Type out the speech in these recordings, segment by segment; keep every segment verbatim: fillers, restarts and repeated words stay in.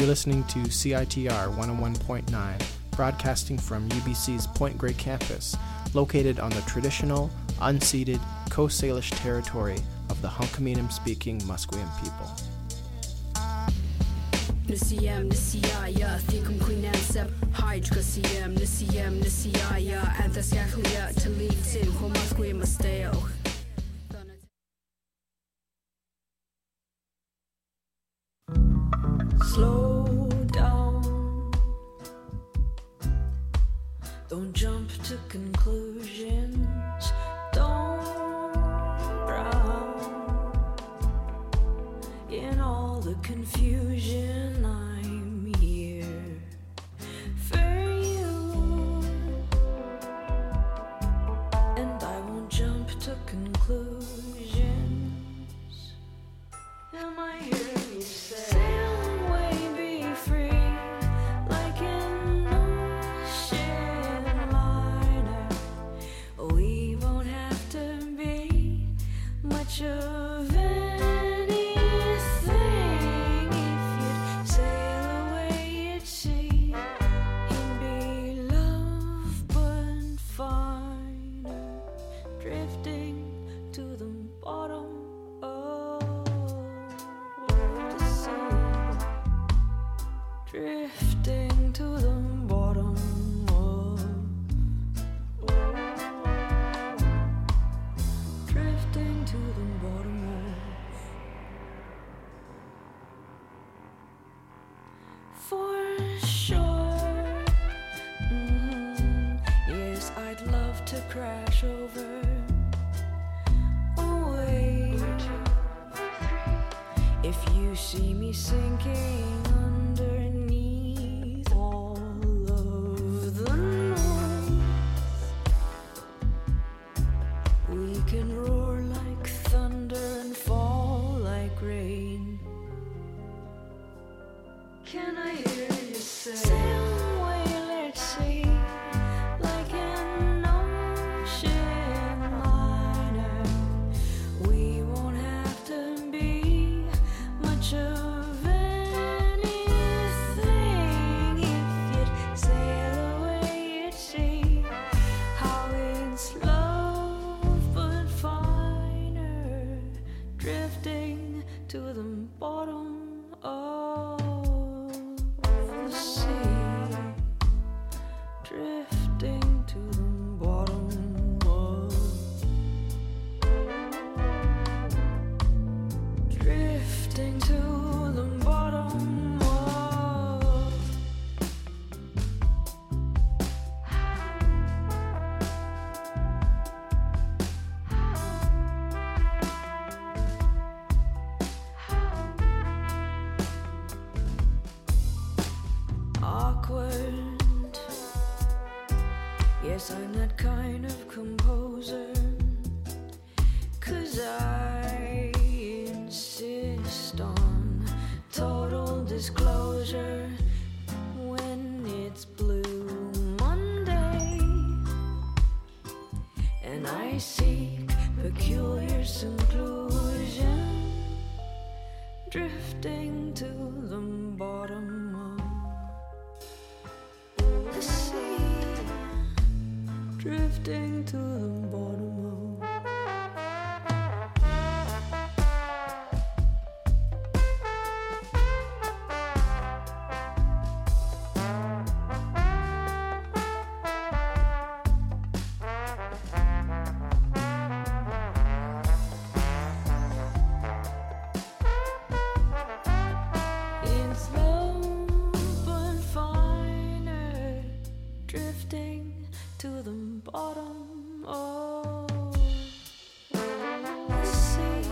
You're listening to C I T R one oh one point nine, broadcasting from U B C's Point Grey campus, located on the traditional, unceded Coast Salish territory of the Hunkaminam-speaking Musqueam people. Nisiyam nisiyaya thikum quinansab hydrocasiam nisiyam nisiyaya anthasyakhlia talitin homasquim masteo. Slow down. Don't jump to conclusions. Don't drown in all the confusion. I'm here for you, and I won't jump to conclusions. Am I hearing you say? Of anything, if you'd sail away at sea, it'd be love but finer, drifting to the bottom of the sea, drifting to the bottom of, drifting to the for sure. Mm-hmm. Yes, I'd love to crash over away. If you see me sinking underneath all of the noise, we can roar like thunder and fall like rain. Can I hear you say, sail away, let's see, like an ocean liner. We won't have to be much of anything if you'd sail away at sea. How it's love but finer, drifting to the bottom of drifting to the bottom of, drifting to the bottom of. Awkward. Yes, I'm that kind of composer, 'cause I insist on total disclosure when it's Blue Monday, and I seek peculiar seclusion, drifting to the bottom of the sea, drifting to the bottom of. It's love but finer, drifting to the bottom of the sea,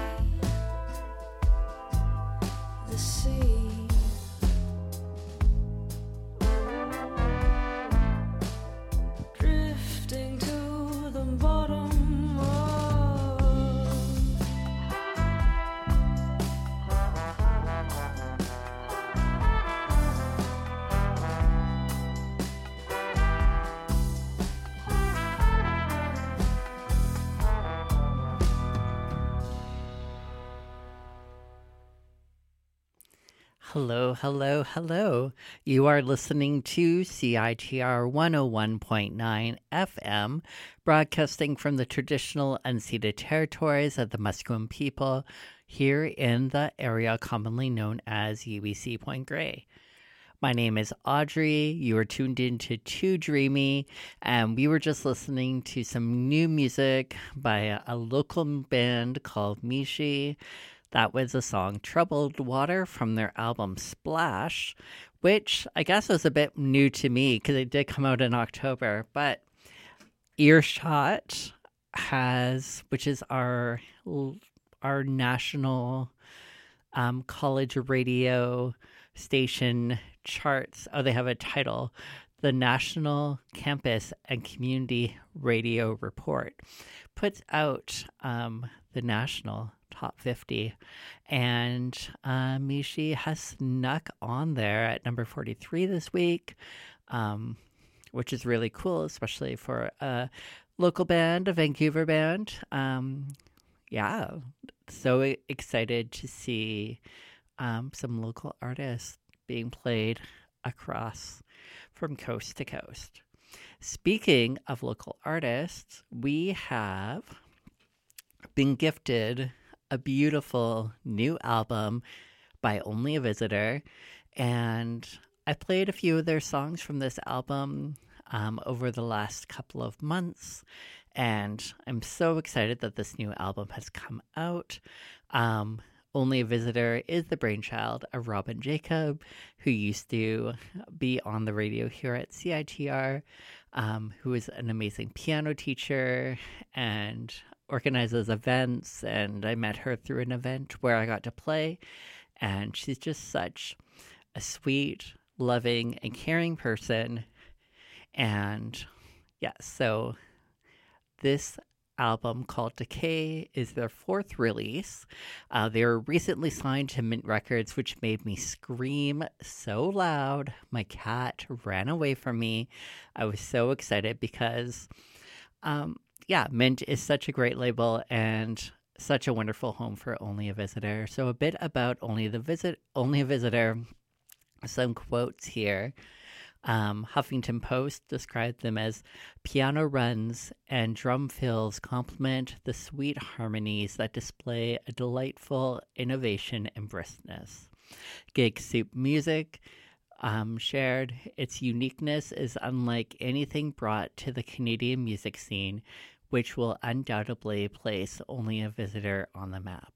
the sea. Drifting to the bottom of. Hello, hello, hello. You are listening to C I T R one oh one point nine F M, broadcasting from the traditional unceded territories of the Musqueam people here in the area commonly known as U B C Point Grey. My name is Audrey. You are tuned in to Too Dreamy, and we were just listening to some new music by a, a local band called Mishi. That was the song Troubled Water from their album Splash, which I guess was a bit new to me because it did come out in October. But Earshot has, which is our, our national um, college radio station charts. Oh, they have a title, the National Campus and Community Radio Report, puts out um, the national top fifty, and uh, Mishi has snuck on there at number forty-three this week, um, which is really cool, especially for a local band, a Vancouver band. Um, yeah, so excited to see um, some local artists being played across from coast to coast. Speaking of local artists, we have been gifted a beautiful new album by Only a Visitor, and I played a few of their songs from this album um, over the last couple of months, and I'm so excited that this new album has come out. Um, Only a Visitor is the brainchild of Robin Jacob, who used to be on the radio here at C I T R, um, who is an amazing piano teacher and organizes events, and I met her through an event where I got to play, and she's just such a sweet, loving, and caring person. And yeah, so this album called Decay is their fourth release. Uh, they were recently signed to Mint Records, which made me scream so loud. My cat ran away from me. I was so excited because um, yeah, Mint is such a great label and such a wonderful home for Only a Visitor. So a bit about Only the Visit, Only a Visitor. Some quotes here. Um, Huffington Post described them as piano runs and drum fills complement the sweet harmonies that display a delightful innovation and briskness. Gig Soup Music um, shared its uniqueness is unlike anything brought to the Canadian music scene, which will undoubtedly place Only a Visitor on the map.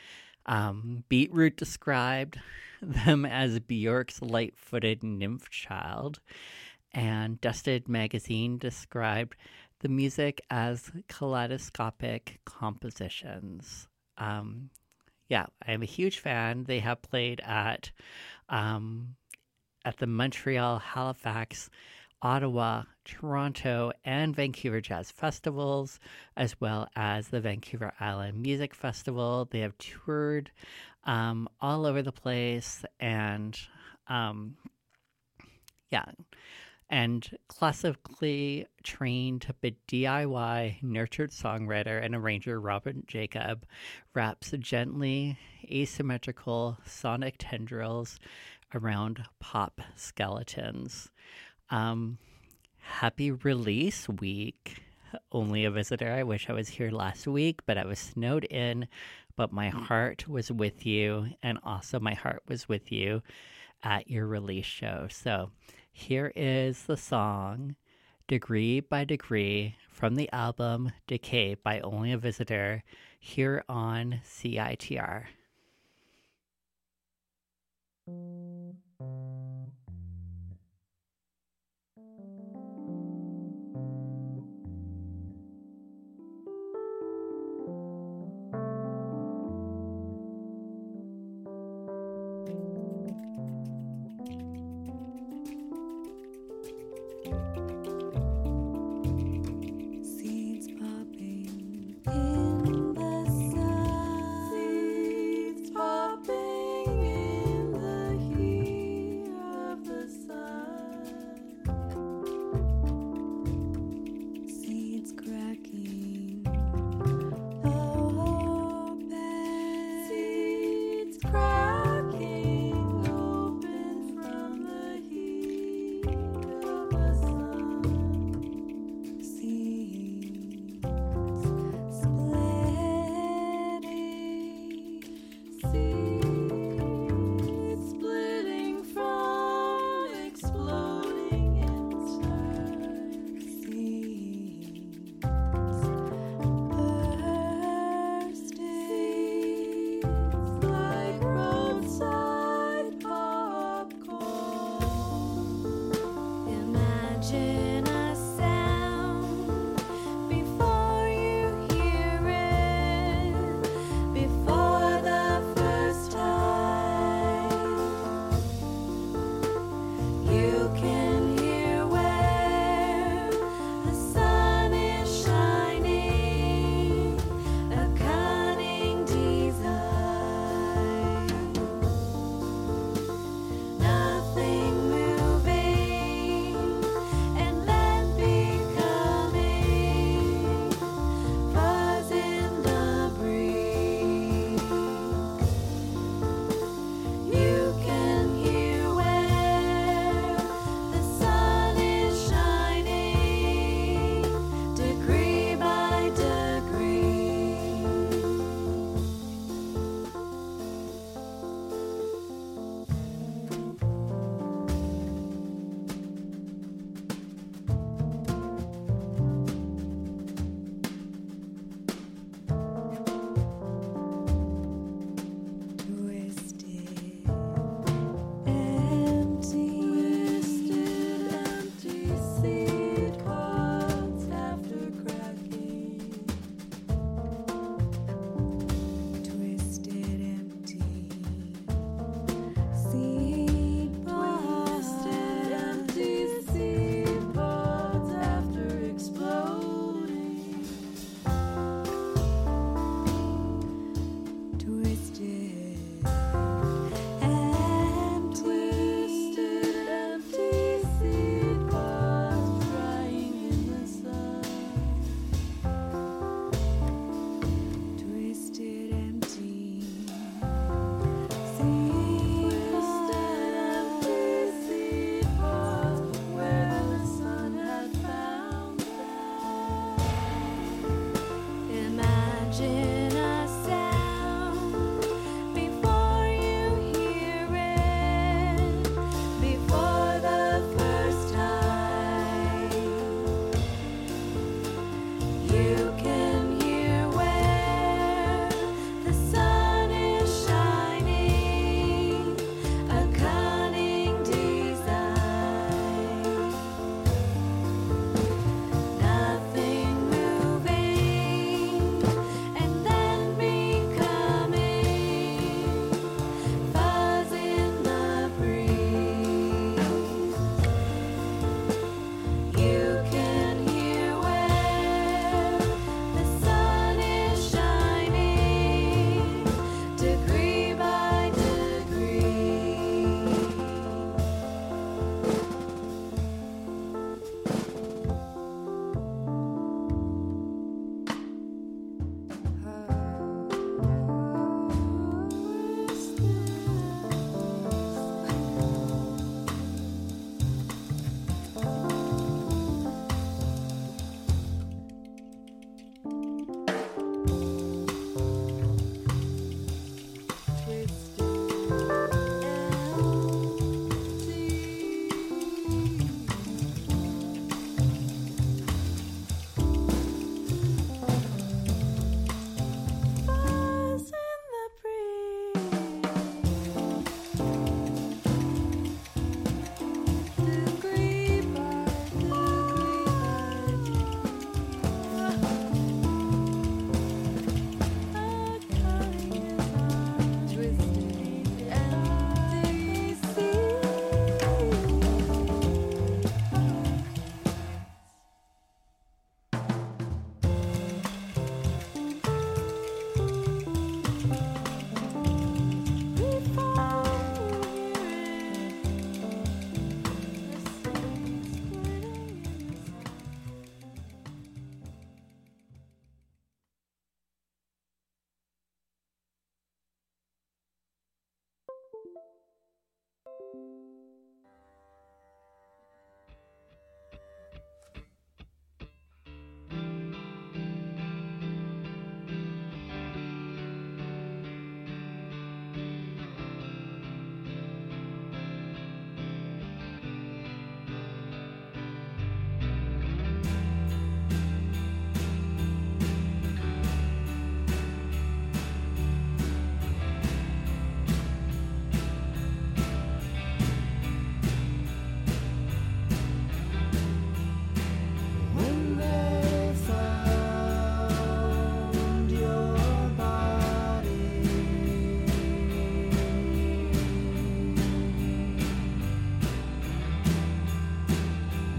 Um, Beetroot described them as Bjork's light-footed nymph child, and Dusted Magazine described the music as kaleidoscopic compositions. Um, yeah, I'm a huge fan. They have played at um, at the Montreal, Halifax, Ottawa, Toronto, and Vancouver Jazz Festivals, as well as the Vancouver Island Music Festival. They have toured um, all over the place, and um, yeah, and classically trained but D I Y nurtured songwriter and arranger Robin Jacob wraps gently asymmetrical sonic tendrils around pop skeletons. Um, happy release week, Only a Visitor. I wish I was here last week, but I was snowed in, but my heart was with you, and also my heart was with you at your release show. So here is the song Degree by Degree from the album Decay by Only a Visitor here on C I T R. Popping in the heat.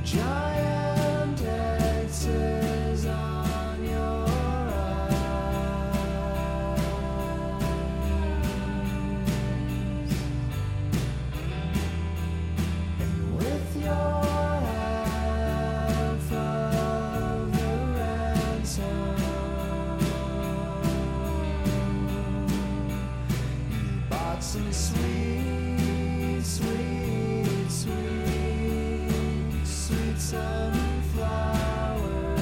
Giant X's on your eyes, and with your half of the ransom, you bought some sweet, sweet, sweet, sweet sunflowers,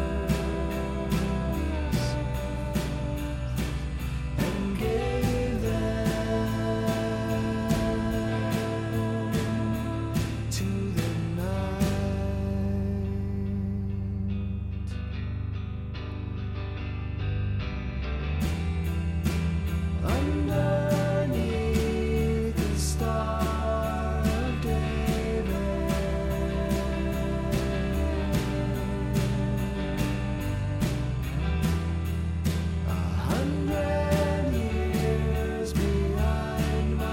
and gave them to the night. Underneath the Star of David, a hundred years behind my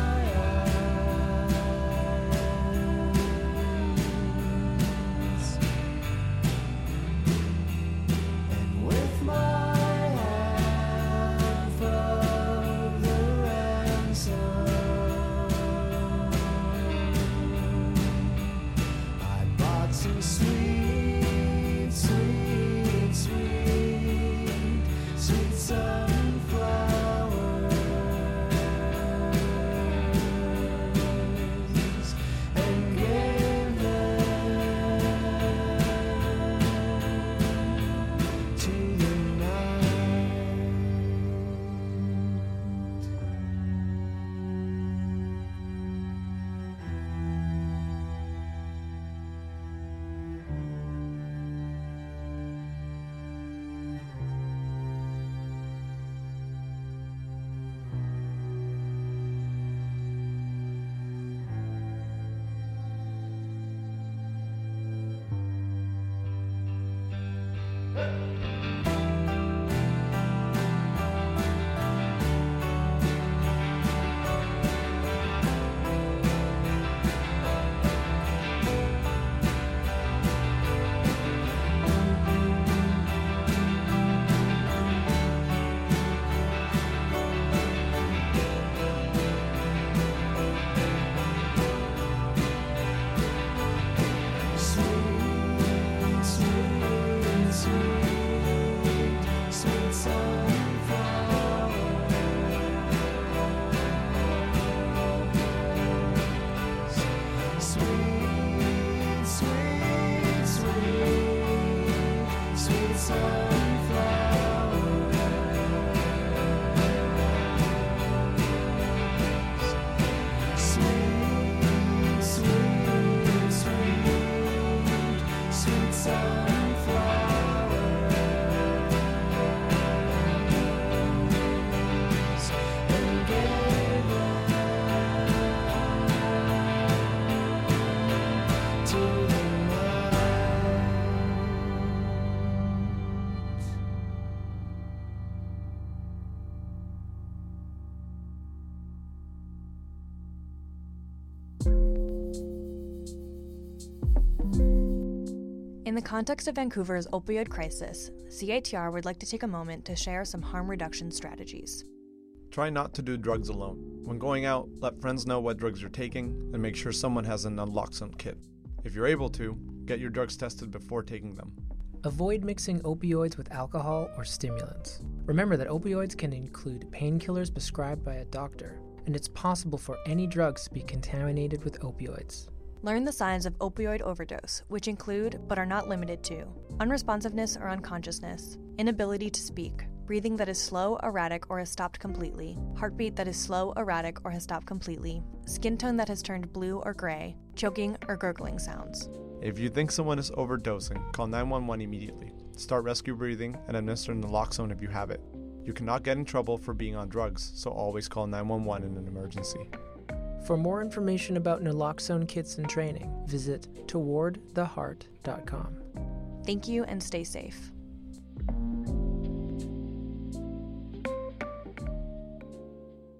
eyes, and with my half of the ransom, I bought some sweet, sweet, sweet, sweet sunflowers, and gave them to the night. Sweet, sweet, sweet, sweet sunflowers. Sweet, sweet, sweet, sweet sunflowers. Sweet, sweet, sweet, sweet sunflowers, and gave them to the night. In the context of Vancouver's opioid crisis, C I T R would like to take a moment to share some harm reduction strategies. Try not to do drugs alone. When going out, let friends know what drugs you're taking and make sure someone has an naloxone kit. If you're able to, get your drugs tested before taking them. Avoid mixing opioids with alcohol or stimulants. Remember that opioids can include painkillers prescribed by a doctor, and it's possible for any drugs to be contaminated with opioids. Learn the signs of opioid overdose, which include, but are not limited to, unresponsiveness or unconsciousness, inability to speak, breathing that is slow, erratic, or has stopped completely, heartbeat that is slow, erratic, or has stopped completely, skin tone that has turned blue or gray, choking or gurgling sounds. If you think someone is overdosing, call nine one one immediately. Start rescue breathing and administer naloxone if you have it. You cannot get in trouble for being on drugs, so always call nine one one in an emergency. For more information about naloxone kits and training, visit toward the heart dot com. Thank you and stay safe.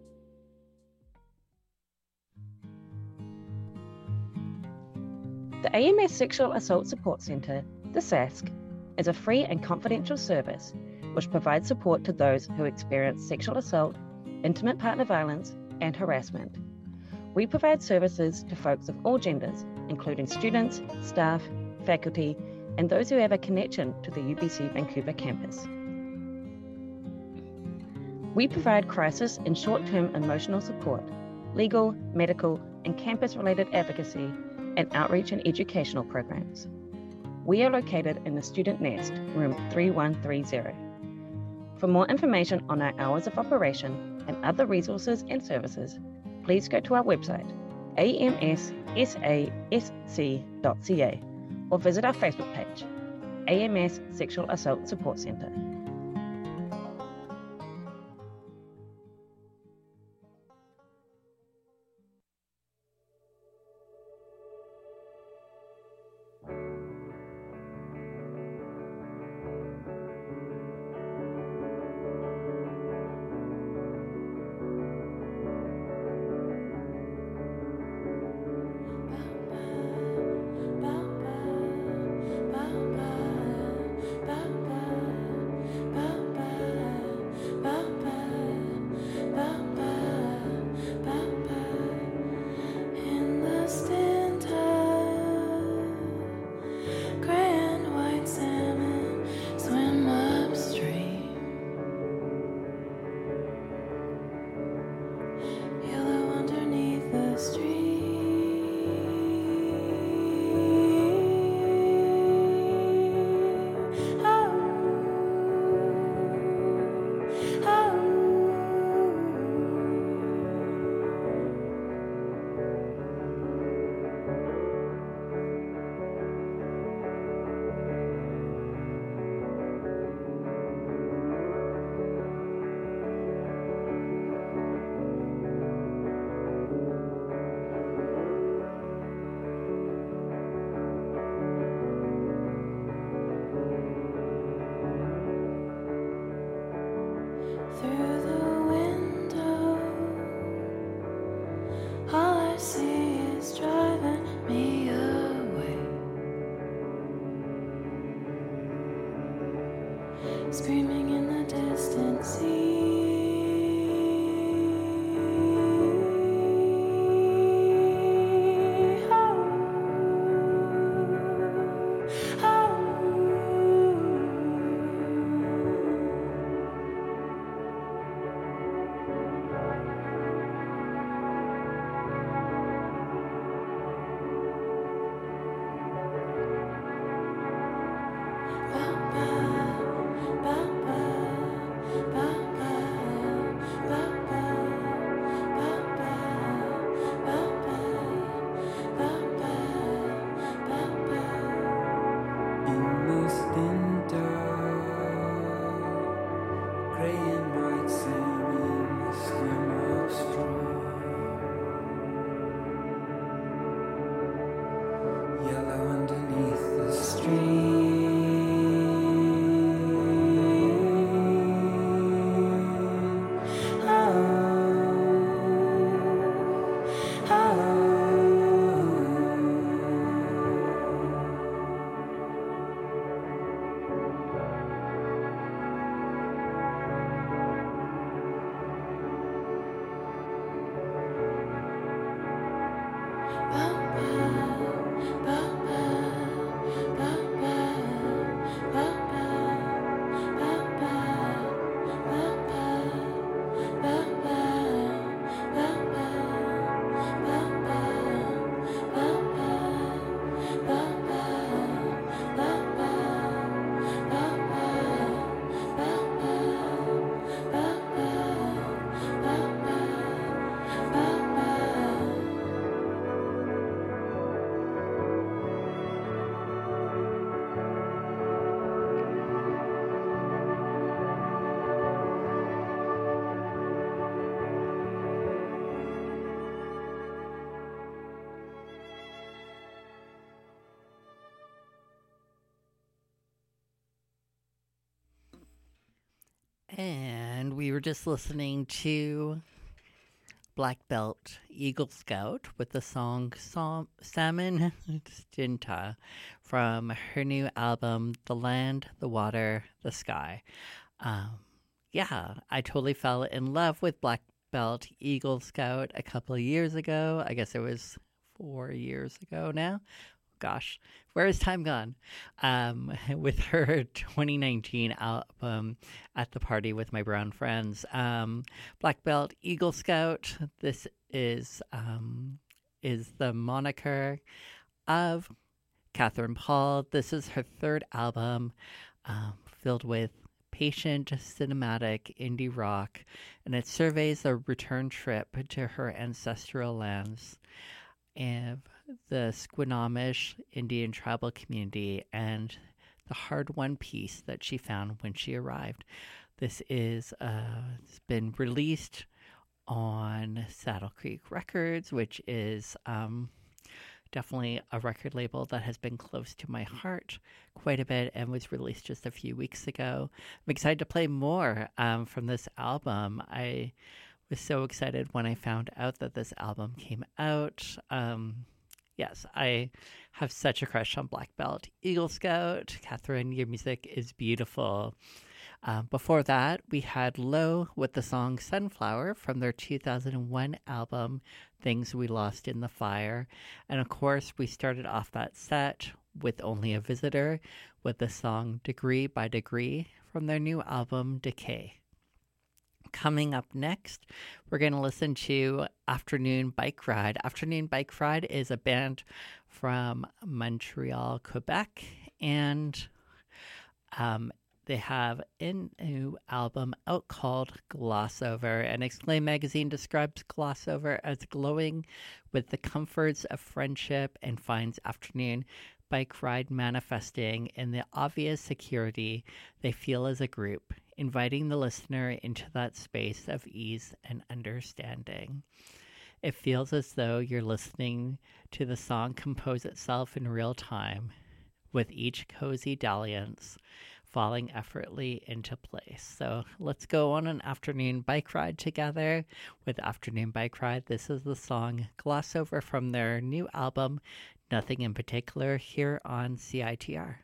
The The A M S Sexual Assault Support Centre, the S A S C, is a free and confidential service which provides support to those who experience sexual assault, intimate partner violence, and harassment. We provide services to folks of all genders, including students, staff, faculty, and those who have a connection to the U B C Vancouver campus. We provide crisis and short-term emotional support, legal, medical, and campus-related advocacy, and outreach and educational programs. We are located in the Student Nest, room three one three zero. For more information on our hours of operation and other resources and services, please go to our website, a m s s a s c dot c a, or visit our Facebook page, A M S Sexual Assault Support Centre. Screaming in the distant sea. And we were just listening to Black Belt Eagle Scout with the song Sam- Salmon Stinta from her new album, The Land, the Water, the Sky. Um, yeah, I totally fell in love with Black Belt Eagle Scout a couple of years ago. I guess it was four years ago now. Gosh, where has time gone? Um, with her twenty nineteen album At the Party with My Brown Friends. Um, Black Belt Eagle Scout, this is um, is the moniker of Catherine Paul. This is her third album, um, filled with patient cinematic indie rock, and it surveys a return trip to her ancestral lands and the Squamish Indian tribal community and the hard-won peace that she found when she arrived. This is uh, it's been released on Saddle Creek Records, which is um, definitely a record label that has been close to my heart quite a bit and was released just a few weeks ago. I'm excited to play more um, from this album. I was so excited when I found out that this album came out. Um, yes, I have such a crush on Black Belt Eagle Scout. Catherine, your music is beautiful. Um, before that, we had Low with the song Sunflower from their two thousand one album, Things We Lost in the Fire. And of course, we started off that set with Only a Visitor with the song Degree by Degree from their new album, Decay. Coming up next, we're going to listen to Afternoon Bike Ride. Afternoon Bike Ride is a band from Montreal, Quebec, and um, they have a new album out called Gloss Over. And Exclaim Magazine describes Gloss Over as glowing with the comforts of friendship and finds Afternoon Bike Ride manifesting in the obvious security they feel as a group, inviting the listener into that space of ease and understanding. It feels as though you're listening to the song compose itself in real time, with each cozy dalliance falling effortlessly into place. So let's go on an afternoon bike ride together with Afternoon Bike Ride. This is the song Gloss Over from their new album, Nothing in Particular, here on C I T R.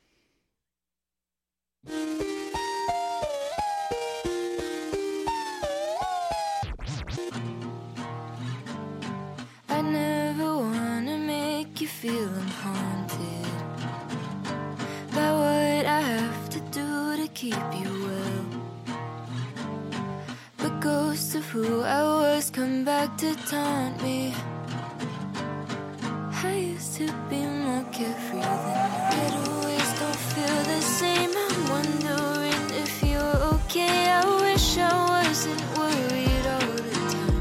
I never wanna make you feel I'm haunted by what I have to do to keep you well. But ghosts of who I was come back to taunt me. I used to be more carefree than getaways don't feel the same. I'm wondering if you're okay. I wish I wasn't worried all the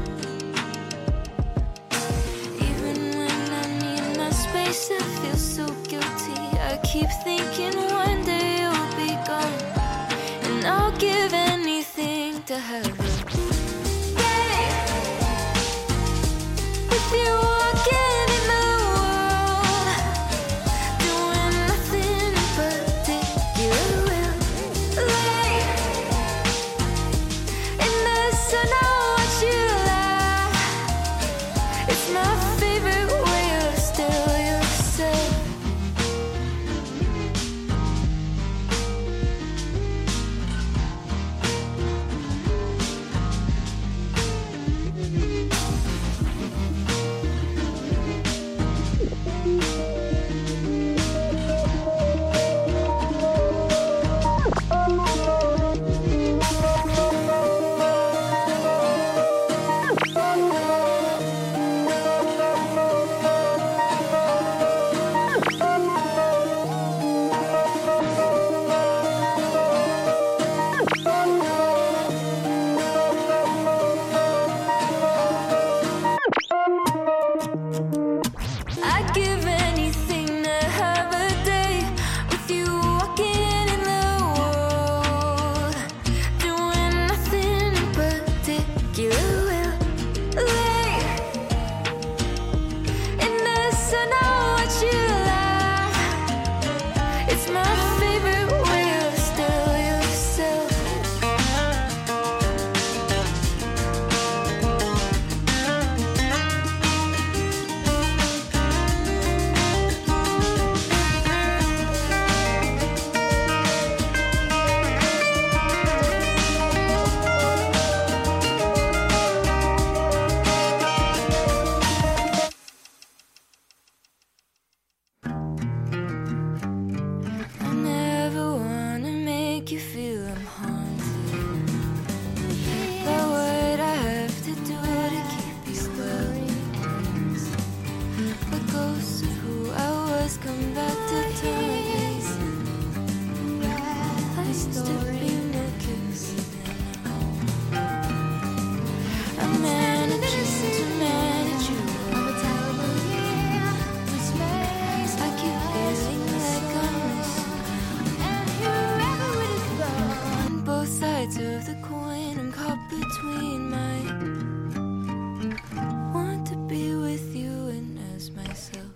time. Even when I need my space, I feel so guilty. I keep thinking one day you'll be gone, and I'll give anything to have you. With you walking in the world, doing nothing in particular, will lay in the sun. I watch you laugh. It's my favorite way of still yourself. a coin I'm caught between my want to be with you and as myself.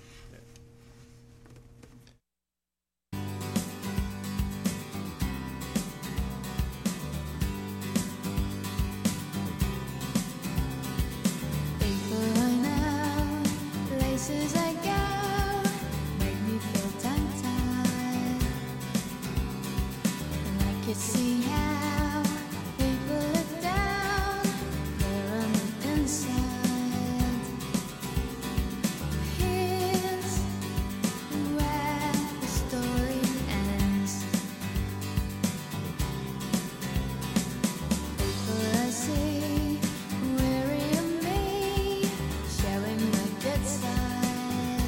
People I know, places I go, make me feel tongue-tied. And I can see how people look down there on the inside. Here's where the story ends. People I see weary of me, showing my good side.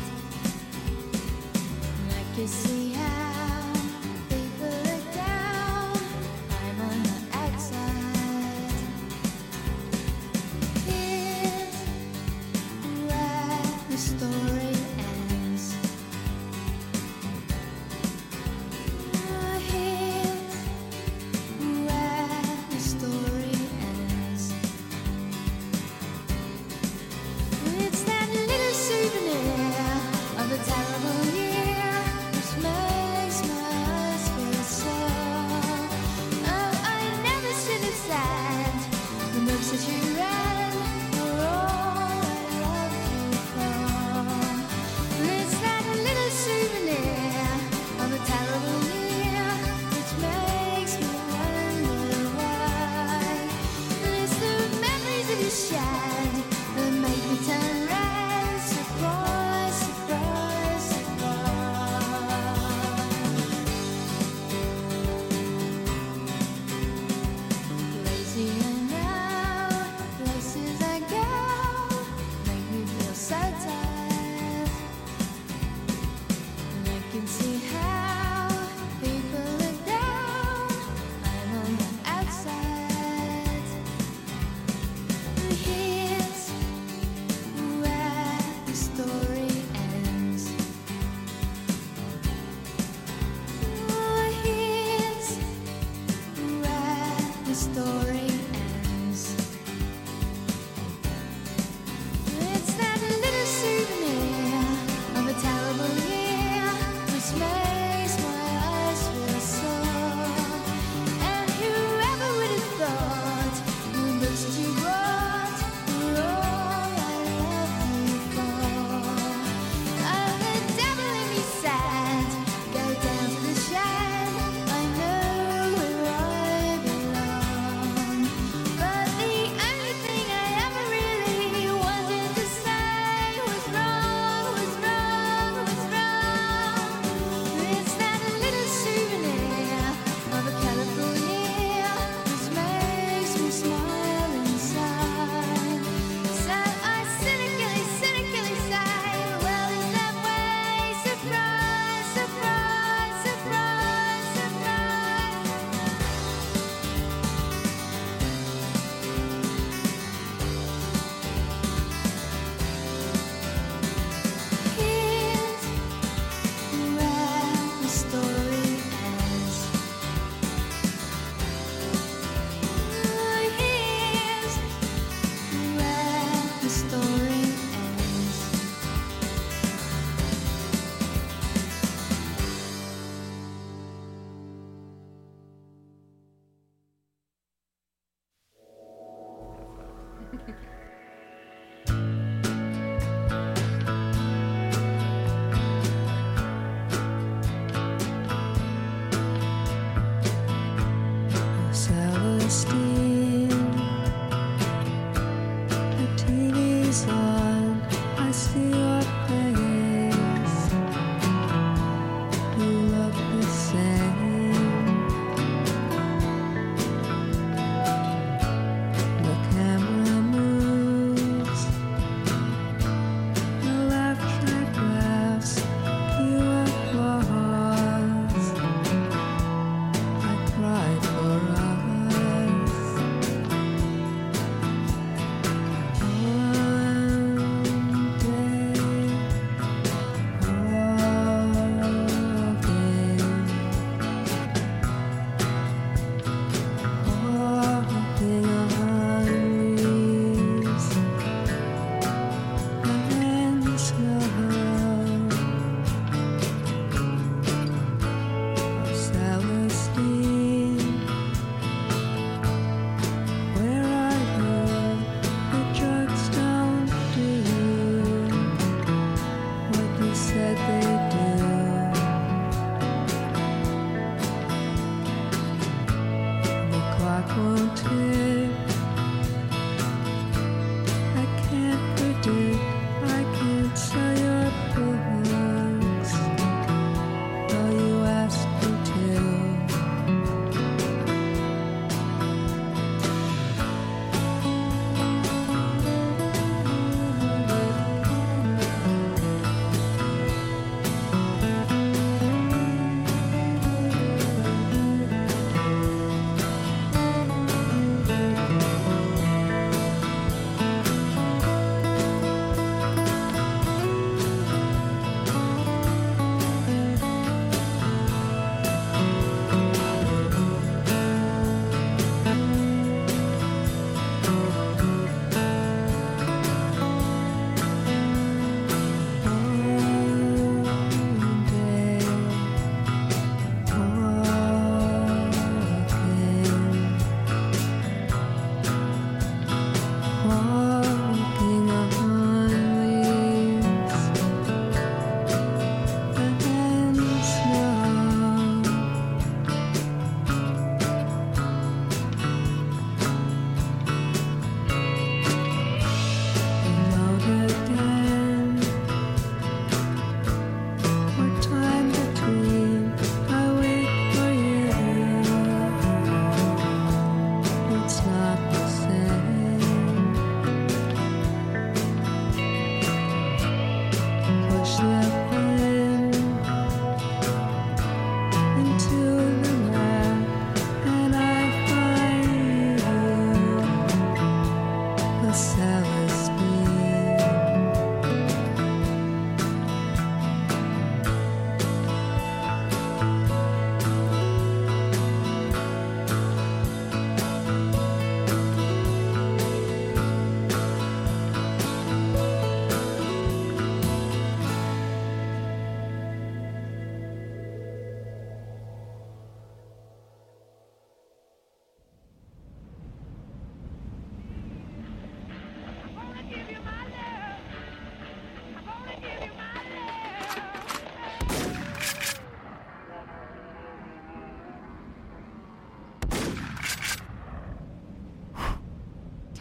And I can see how people look down, I'm on the outside. Here's where the story ends. Oh, here's where the story ends. It's that little souvenir of a terrible year which makes my eyes feel sore. Oh, I never should have said the books that you read were all I loved you for. It's that little souvenir of a terrible year which makes me wonder why. It's the memories of you shed that make me turn red. Surprise, surprise, surprise. Lazy and now, places I go, make me feel so tired. And I can see how people look down, I'm on the outside. And here's where the story ends. Oh, here's where the story ends. It's that little souvenir of a terrible year which makes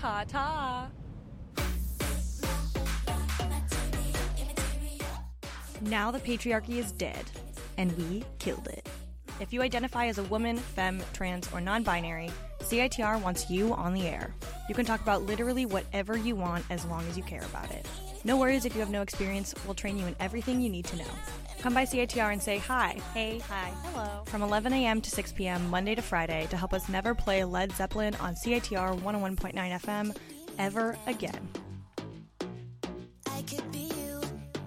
Ta-ta. Now the patriarchy is dead, and we killed it. If you identify as a woman, femme, trans, or non-binary, C I T R wants you on the air. You can talk about literally whatever you want as long as you care about it. No worries if you have no experience, we'll train you in everything you need to know. Come by C I T R and say hi. Hey. Hi. Hello. From eleven a.m. to six p.m. Monday to Friday to help us never play Led Zeppelin on C I T R one oh one point nine F M ever again. I could be you.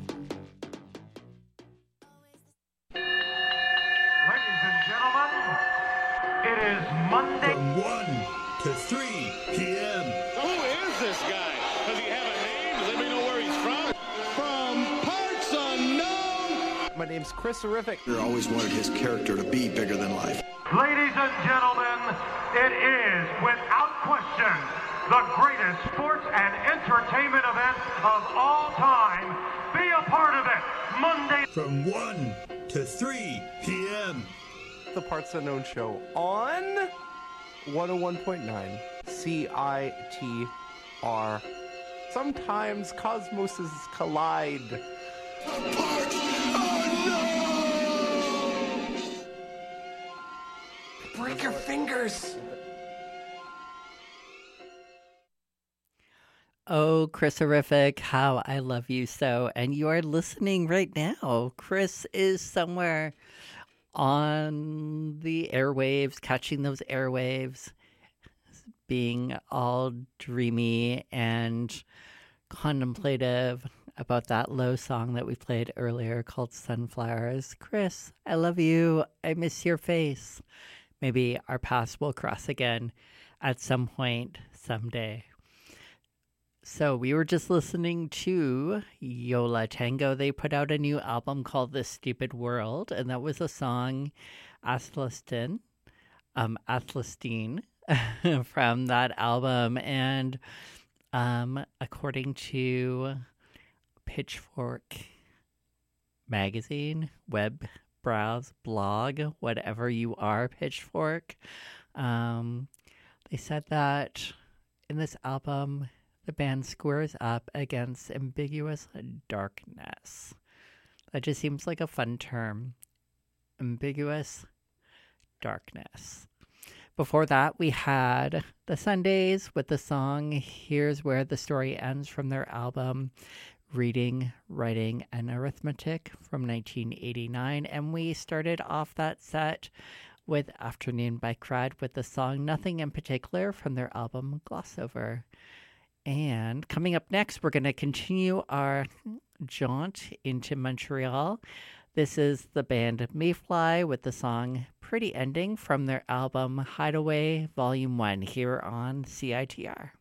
Ladies and gentlemen, it is Monday. From one to three p.m. Who is this guy? Does he have a name? Let me know where he's from. From parts unknown. My name's Chris Horrific. I always wanted his character to be bigger than life. Ladies and gentlemen, it is, without question, the greatest sports and entertainment event of all time. Be a part of it, Monday. From one to three p.m. The Parts Unknown Show on one oh one point nine C I T R. Sometimes cosmoses collide. The Parts Unknown! Break your fingers! Oh, Chris Horrific, how I love you so. And you are listening right now. Chris is somewhere on the airwaves, catching those airwaves, being all dreamy and contemplative about that Low song that we played earlier called Sunflowers. Chris, I love you. I miss your face. Maybe our paths will cross again at some point someday. So we were just listening to Yo La Tengo. They put out a new album called This Stupid World, and that was a song, Atlastin, um, Atlastin, from that album. And um, according to Pitchfork magazine, web browse, blog, whatever you are, Pitchfork, um, they said that in this album, the band squares up against ambiguous darkness. That just seems like a fun term. Ambiguous darkness. Before that, we had the Sundays with the song Here's Where the Story Ends from their album Reading, Writing, and Arithmetic from nineteen eighty-nine. And we started off that set with Afternoon Bike Ride with the song Nothing in Particular from their album Glossover. And coming up next, we're going to continue our jaunt into Montreal. This is the band Mayfly with the song Pretty Ending from their album Hideaway Volume one here on C I T R.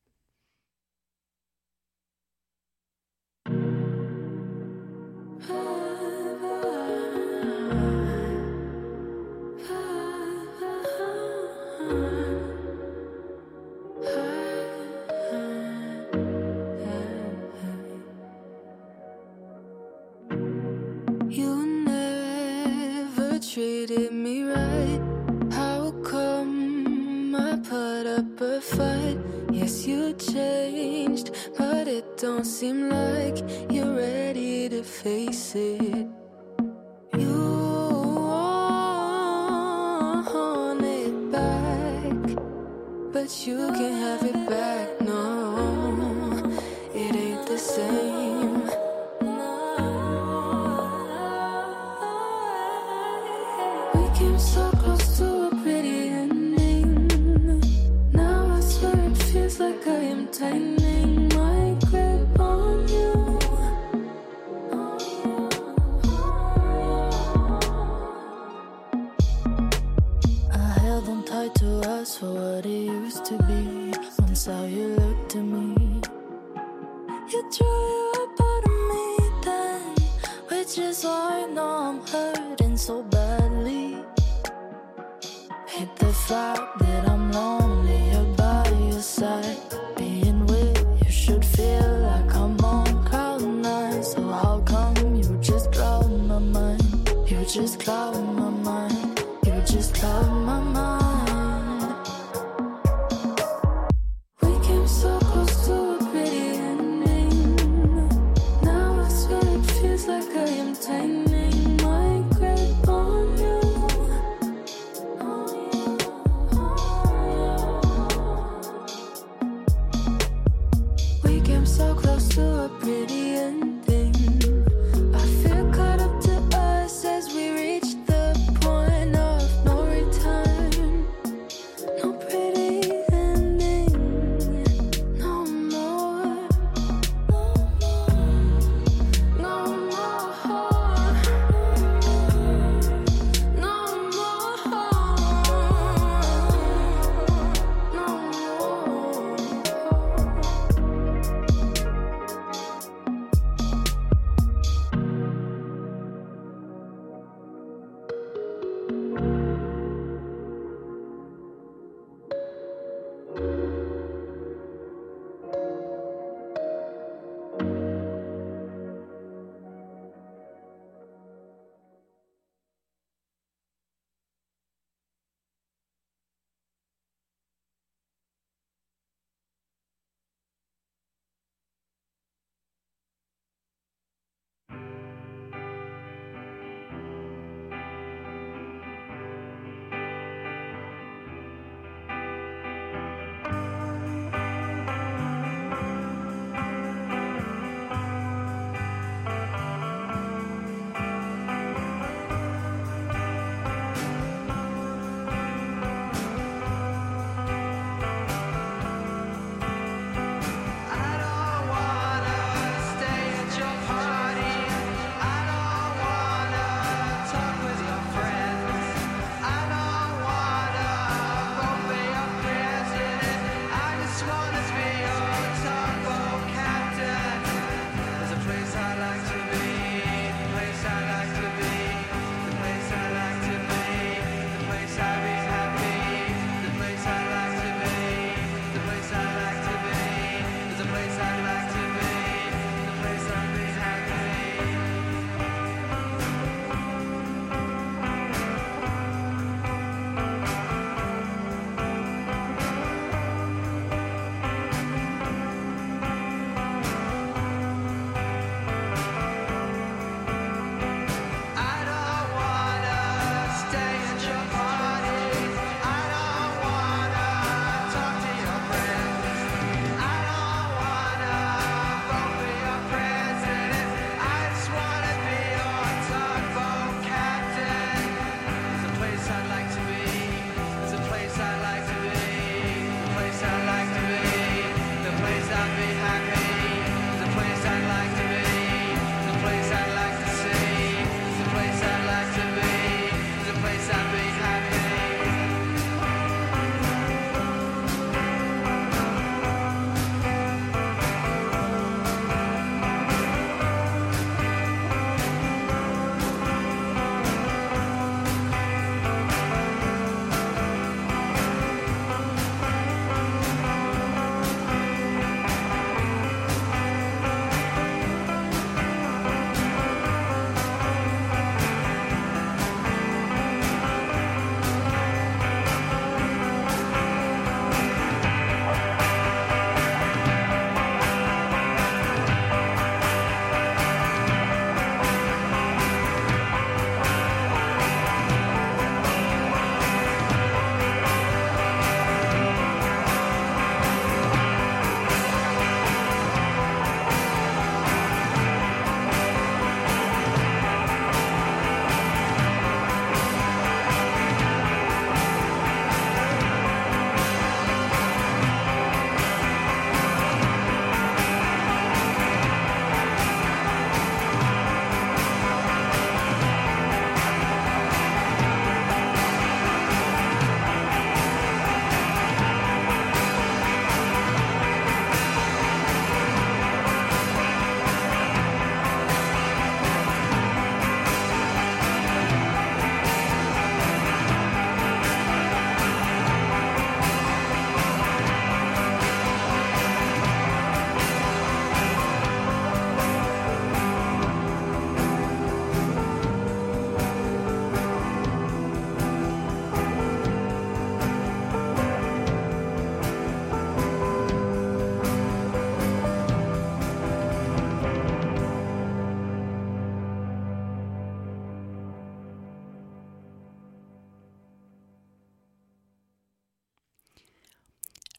Treated me right. How come I put up a fight? Yes, you changed, but it don't seem like you're ready to face it. You want it back, but you can't have it back. No, it ain't the same. So close to a pretty ending. Now I swear it feels like I am tightening my grip on you. I held on tight to us for what it used to be. Once how you looked at me, you drew you up out of me then, which is why I know I'm hurting so badly. Hate the fact that I'm lonely, you're by your side. Being with you should feel like I'm on cloud nine. So how come you just cloud my mind? You just cloud my mind. You just cloud my mind. We came so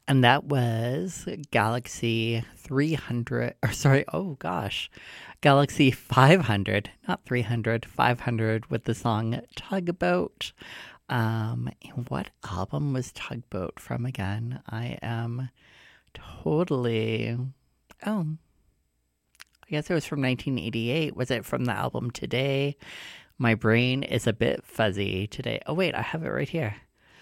And that was Galaxy three hundred, or sorry, oh gosh, Galaxy five hundred, not three hundred, five hundred with the song Tugboat. Um, and what album was Tugboat from again? I am totally, oh, I guess it was from nineteen eighty-eight. Was it from the album Today? My brain is a bit fuzzy today. Oh wait, I have it right here.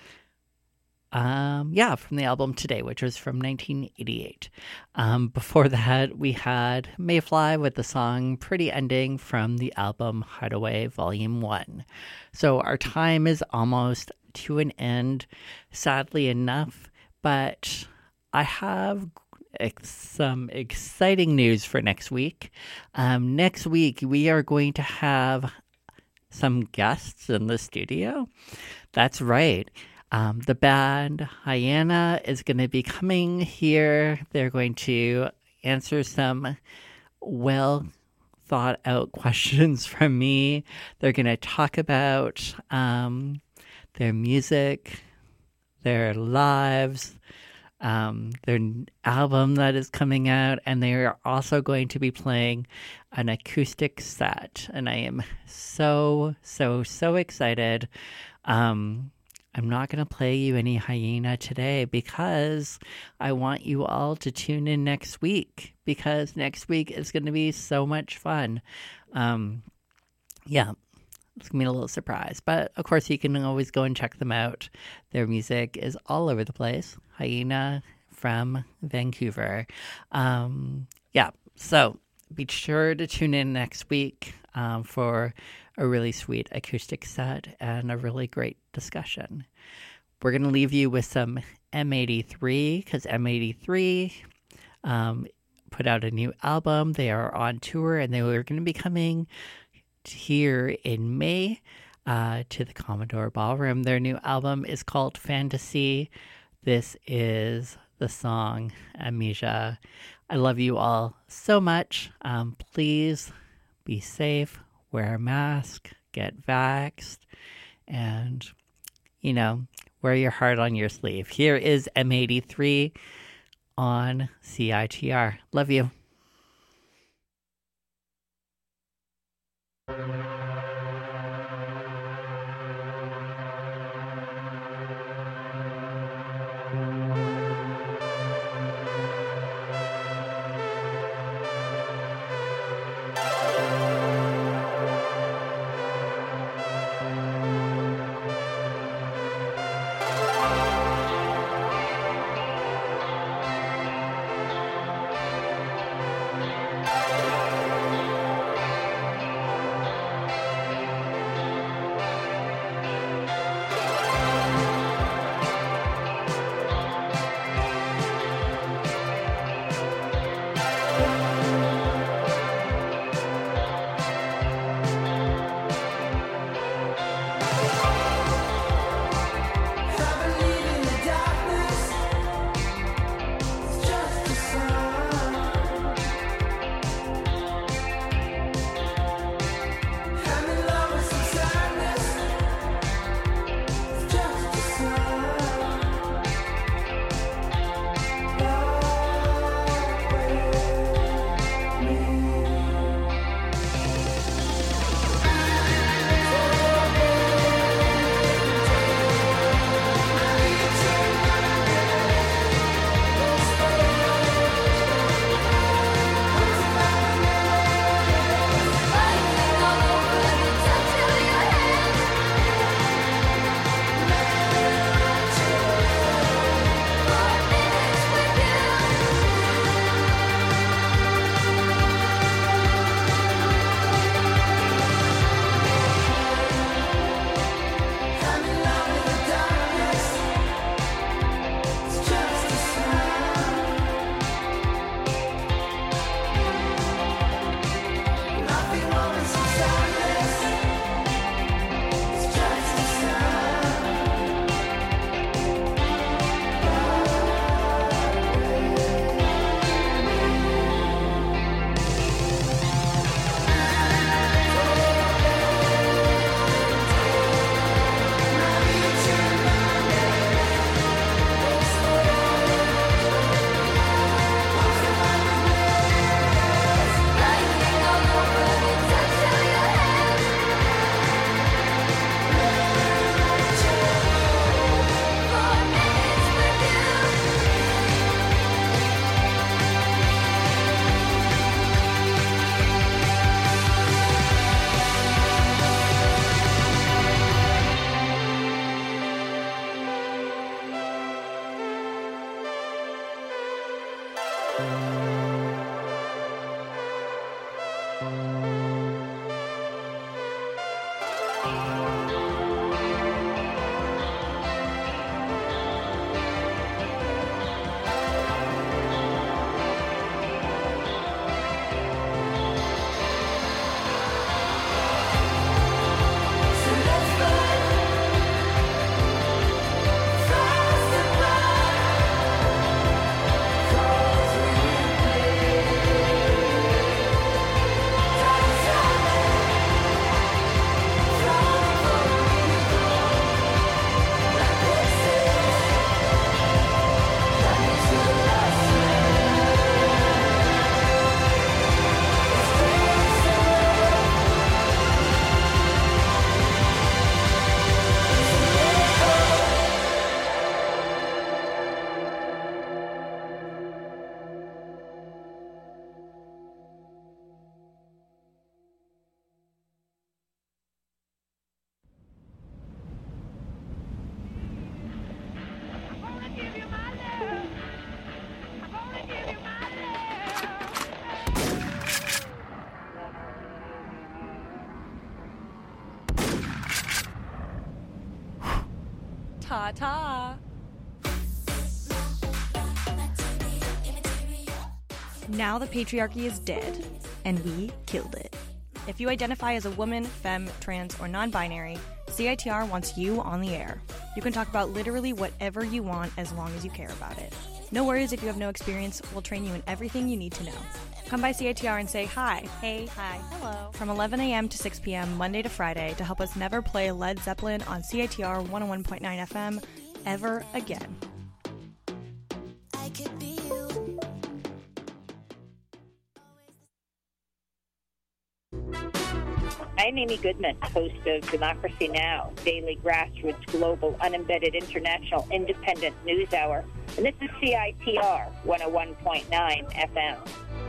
Um, yeah, from the album Today, which was from nineteen eighty-eight. Um, before that, we had Mayfly with the song Pretty Ending from the album Hideaway Volume one. So our time is almost to an end, sadly enough, but I have ex- some exciting news for next week. Um, next week, we are going to have some guests in the studio. That's right. Um, the band Hyena is going to be coming here. They're going to answer some well thought out questions from me. They're going to talk about um, their music, their lives, um, their album that is coming out, and they are also going to be playing an acoustic set. And I am so, so, so excited. Um, I'm not going to play you any Hyena today because I want you all to tune in next week, because next week is going to be so much fun. Um, yeah, it's going to be a little surprise. But, of course, you can always go and check them out. Their music is all over the place. Hyena from Vancouver. Um, yeah, so be sure to tune in next week um, for a really sweet acoustic set and a really great discussion. We're going to leave you with some M eighty-three, because M eighty-three um, put out a new album. They are on tour, and they are going to be coming here in May uh, to the Commodore Ballroom. Their new album is called Fantasy. This is the song Amnesia. I love you all so much. Um, please be safe. Wear a mask, get vaxxed, and, you know, wear your heart on your sleeve. Here is M eighty-three on C I T R. Love you. Ta-ta. Now the patriarchy is dead, and we killed it. If you identify as a woman, femme, trans, or non-binary, C I T R wants you on the air. You can talk about literally whatever you want as long as you care about it. No worries if you have no experience, we'll train you in everything you need to know. Come by C I T R and say hi. Hey. Hi. Hello. From eleven a.m. to six p.m. Monday to Friday to help us never play Led Zeppelin on C I T R one oh one point nine F M ever again. I could be you. I'm Amy Goodman, host of Democracy Now!, daily grassroots, global, unembedded, international, independent news hour. And this is C I T R one oh one point nine F M.